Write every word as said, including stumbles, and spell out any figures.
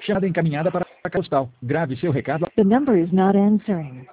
Chamada encaminhada para a postal. Grave seu recado. The number is not answering.